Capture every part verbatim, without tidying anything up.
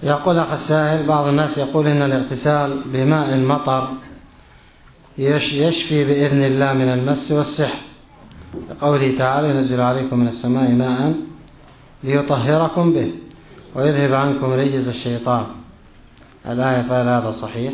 يقول أخ السائل: بعض الناس يقول إن الاغتسال بماء المطر يشفي بإذن الله من المس والسحر، لقوله تعالى: ينزل عليكم من السماء ماء ليطهركم به ويذهب عنكم رجز الشيطان الآية، فهل هذا صحيح؟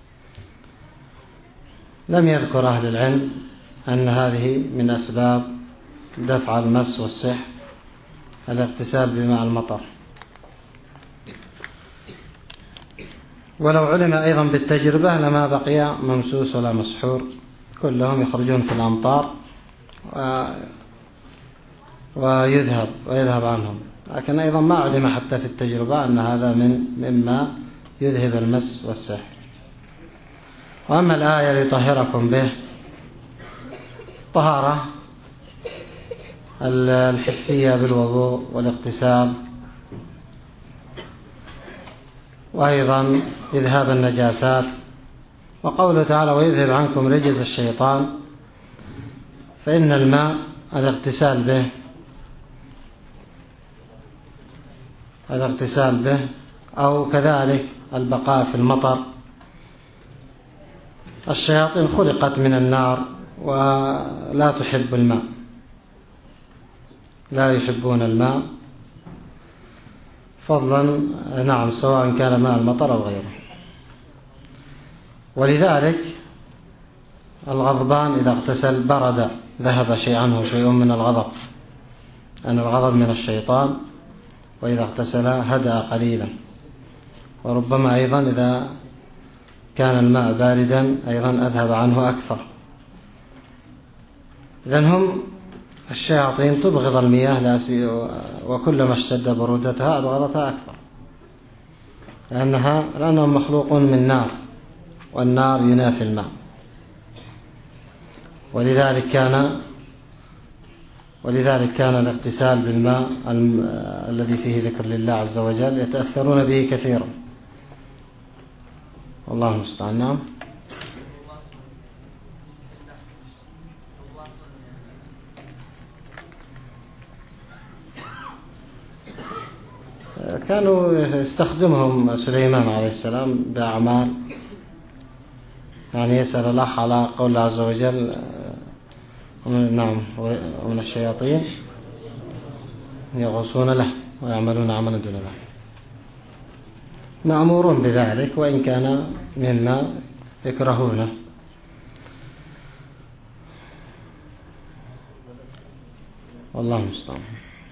لم يذكر أهل العلم أن هذه من أسباب دفع المس والسحر الاغتسال بماء المطر. ولو علم أيضا بالتجربة لما بقي ممسوس ولا مسحور، كلهم يخرجون في الأمطار ويذهب ويذهب عنهم، لكن أيضا ما علم حتى في التجربة أن هذا من مما يذهب المس والسحر. وأما الآية ليطهركم به، طهارة الحسية بالوضوء والاغتسال، وأيضا إذهاب النجاسات. وقوله تعالى: ويذهب عنكم رجز الشيطان، فإن الماء الاغتسال به الاغتسال به أو كذلك البقاء في المطر. الشياطين خلقت من النار ولا تحب الماء، لا يحبون الماء فضلا نعم سواء كان ماء المطر أو غيره. ولذلك الغضبان إذا اغتسل برد، ذهب شيء عنه شيء من الغضب، أن الغضب من الشيطان، وإذا اغتسل هدأ قليلا. وربما أيضا إذا كان الماء باردا أيضا أذهب عنه أكثر. إذن هم الشياطين تبغض المياه، وكلما اشتد برودتها أبغضتها أكثر، لأنها لأنهم مخلوق من نار، والنار ينافي الماء. ولذلك كان ولذلك كان الاغتسال بالماء الذي فيه ذكر لله عز وجل يتأثرون به كثيرا. والله المستعان. نعم. كانوا يستخدمهم سليمان عليه السلام بأعمال، يعني يسأل الأخ على قول الله عز وجل: نعم ومن الشياطين يغوصون له ويعملون عملا دون له. مأمورون بذلك وإن كان مما يكرهونه. والله المستعان.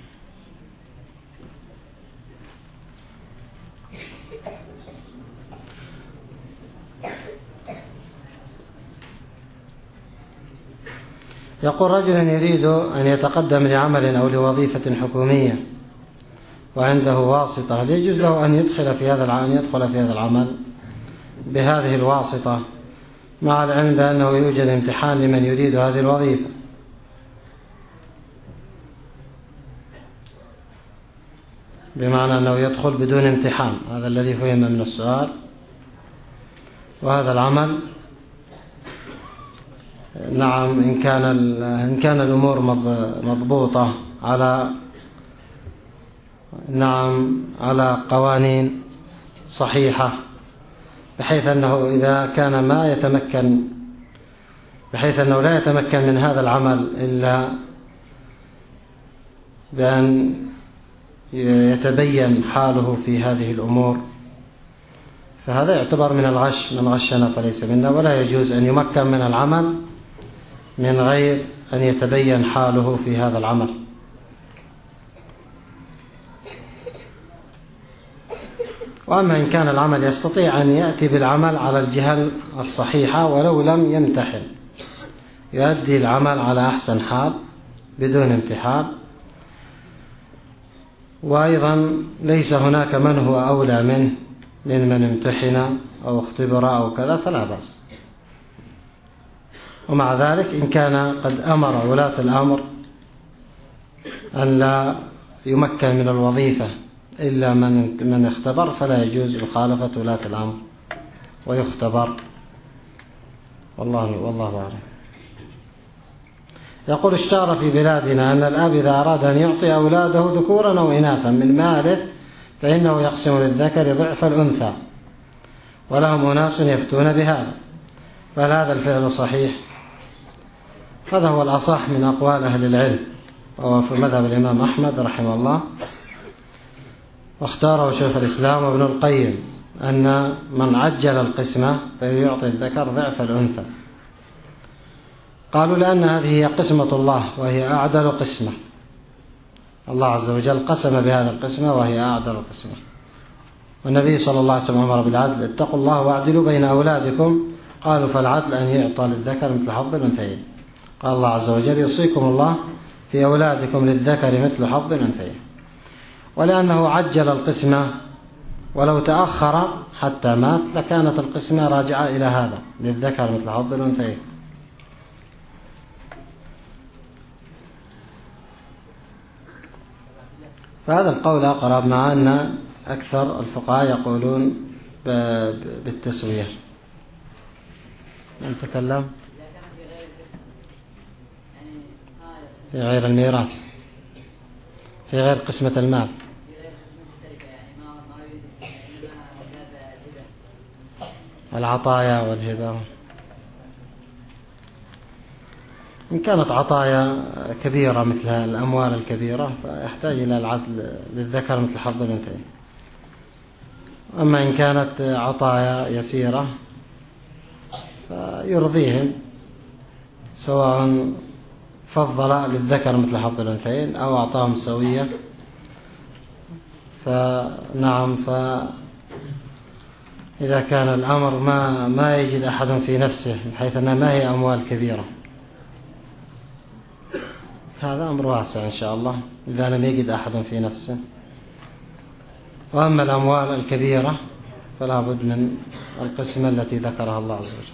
يقول: رجل يريد أن يتقدم لعمل أو لوظيفة حكومية وعنده واسطة، هل يجوز له أن يدخل في هذا العمل يدخل في هذا العمل بهذه الواسطة، مع العلم بأنه يوجد امتحان لمن يريد هذه الوظيفة؟ بمعنى أنه يدخل بدون امتحان، هذا الذي فهم من السؤال. وهذا العمل نعم إن كان إن كان الأمور مضبوطة على نعم على قوانين صحيحة، بحيث أنه إذا كان ما يتمكن بحيث أنه لا يتمكن من هذا العمل إلا بأن يتبين حاله في هذه الأمور، فهذا يعتبر من الغش، من غشنا فليس منا. ولا يجوز أن يمكن من العمل من غير أن يتبين حاله في هذا العمل. وأما إن كان العمل يستطيع أن يأتي بالعمل على الجهة الصحيحة ولو لم يمتحن، يؤدي العمل على أحسن حال بدون امتحان. وأيضا ليس هناك من هو أولى منه من من امتحن أو اختبر أو كذا، فلا بأس. ومع ذلك إن كان قد أمر ولاة الأمر أن لا يمكن من الوظيفة إلا من من اختبر، فلا يجوز مخالفة ولاة الأمر ويختبر. والله والله أعلم. يقول: اشتهر في بلادنا أن الأب إذا أراد أن يعطي أولاده ذكورا أو إناثا من ماله فإنه يقسم للذكر ضعف الأنثى، ولهم أناس يفتون بهذا، فهل هذا الفعل صحيح؟ هذا هو الأصح من أقوال أهل العلم، وهو في مذهب الإمام أحمد رحمه الله، واختاره شيخ الإسلام وابن القيم، أن من عجل القسمة فيعطي الذكر ضعف الأنثى. قالوا لأن هذه هي قسمة الله وهي أعدل قسمة، الله عز وجل قسم بهذا القسمة وهي أعدل قسمة، والنبي صلى الله عليه وسلم أمر بالعدل: اتقوا الله واعدلوا بين أولادكم. قالوا فالعدل أن يعطى للذكر مثل حظ الأنثيين. قال الله عز وجل: يوصيكم الله في أولادكم للذكر مثل حظ الأنثيين. ولأنه عجل القسمة، ولو تأخر حتى مات لكانت القسمة راجعة إلى هذا، للذكر مثل حظ الأنثيين. فهذا القول أقرب، مع أن أكثر الفقهاء يقولون بالتسوية. من تكلم في غير الميراث، في غير قسمة المال، العطايا والهبة. إن كانت عطايا كبيرة مثل الأموال الكبيرة فيحتاج إلى العدل للذكر مثل حظ الأنثيين. أما إن كانت عطايا يسيرة فيرضيهم، سواء فضل للذكر مثل حظ الأنثيين أو أعطاهم سوية. فنعم، فإذا كان الأمر ما ما يجد أحد في نفسه، بحيث أنها ما هي أموال كبيرة، هذا أمر واسع إن شاء الله إذا لم يجد أحد في نفسه. وأما الأموال الكبيرة فلا بد من القسمة التي ذكرها الله عز وجل.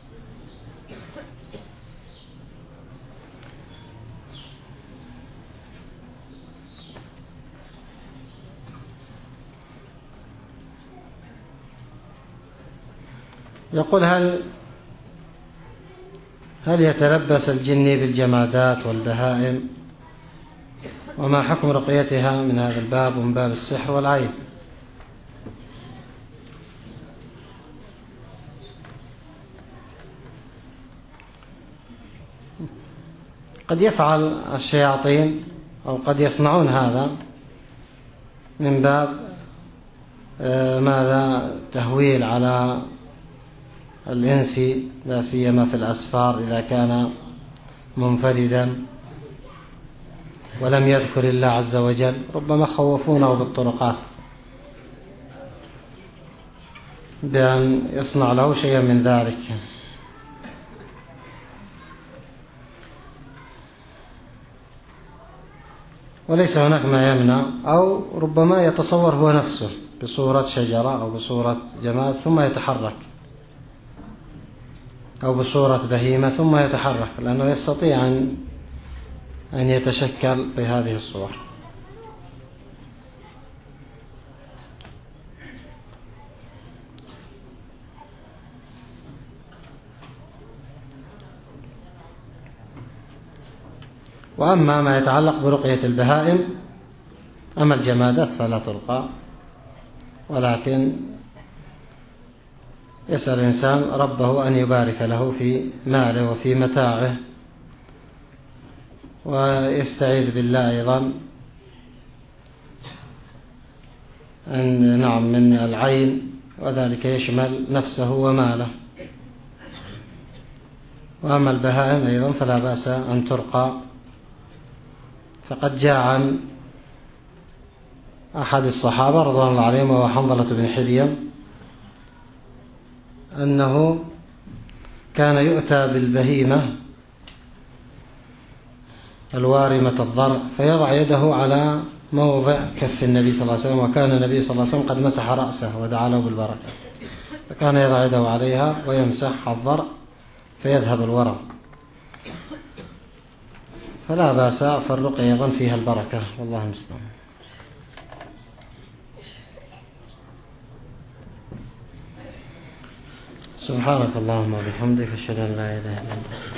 يقول: هل هل يتلبس الجني بالجمادات والبهائم؟ وما حكم رقيتها من هذا الباب ومن باب السحر والعين؟ قد يفعل الشياطين أو قد يصنعون هذا من باب ماذا تهويل على الإنس، لا سيما في الأسفار إذا كان منفردا ولم يذكر الله عز وجل، ربما خوفونه بالطرقات بأن يصنع له شيئا من ذلك. وليس هناك ما يمنع، أو ربما يتصور هو نفسه بصورة شجرة أو بصورة جماد ثم يتحرك، أو بصورة بهيمة ثم يتحرك، لأنه يستطيع أن أن يتشكل بهذه الصور. وأما ما يتعلق برقية البهائم، أما الجمادات فلا ترقى، ولكن يسأل الإنسان ربه أن يبارك له في ماله وفي متاعه، ويستعيذ بالله أيضا أن نعم من العين، وذلك يشمل نفسه وماله. وأما البهائم أيضا فلا بأس أن ترقى، فقد جاء عن أحد الصحابة رضوان الله عليهم وهو حنظلة بن حذيم أنه كان يؤتى بالبهيمة الوارمة الضرع فيضع يده على موضع كف النبي صلى الله عليه وسلم، وكان النبي صلى الله عليه وسلم قد مسح رأسه ودعا له بالبركة، فكان يضع يده عليها ويمسح الضرع فيذهب الورم. فلا بأس، فالرقية أيضا فيها البركة، والله المستعان. سبحانك اللهم وبحمدك، أشهد أن لا إله إلا أنت.